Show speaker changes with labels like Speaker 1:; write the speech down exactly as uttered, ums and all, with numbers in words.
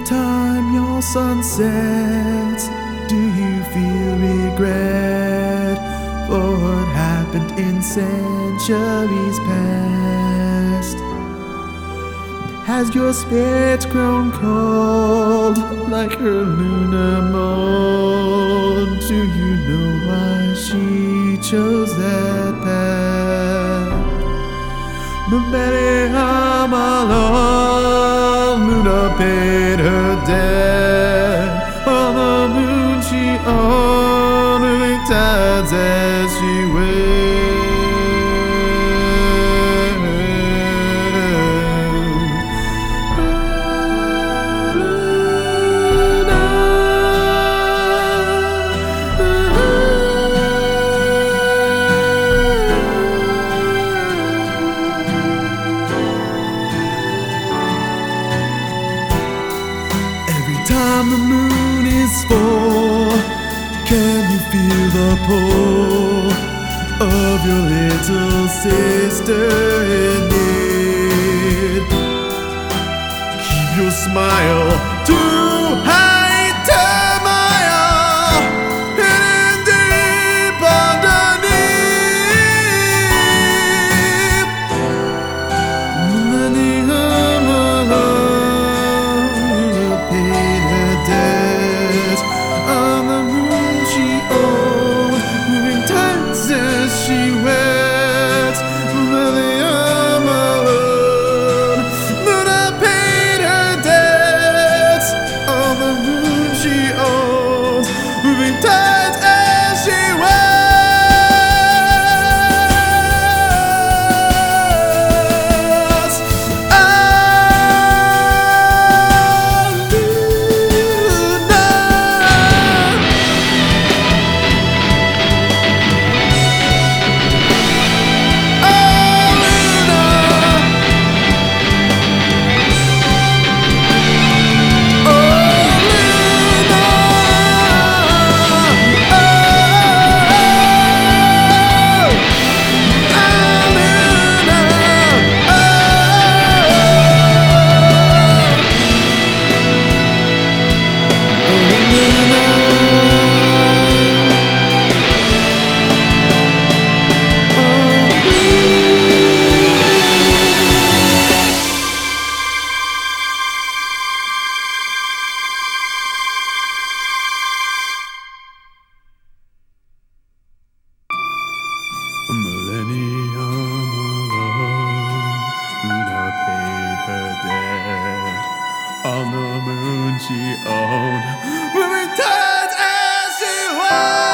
Speaker 1: time your sun sets, do you feel regret for what happened in centuries past? Has your spirit grown cold like her lunar mold? Do you know why she chose that path? But Betty, I'm alone. Luna paid her debt on the moon she owned, moving tides as she went. Time the moon is full, can you feel the pull of your little sister in need? Keep your smile too high, turmoil hidden deep underneath. Many hum alone. She went, but the arm alone. Luna paid her debts on the moon she owns, moving tides as she went. A millennium alone, Luna paid her debt on the moon she owned, moving tides as she went.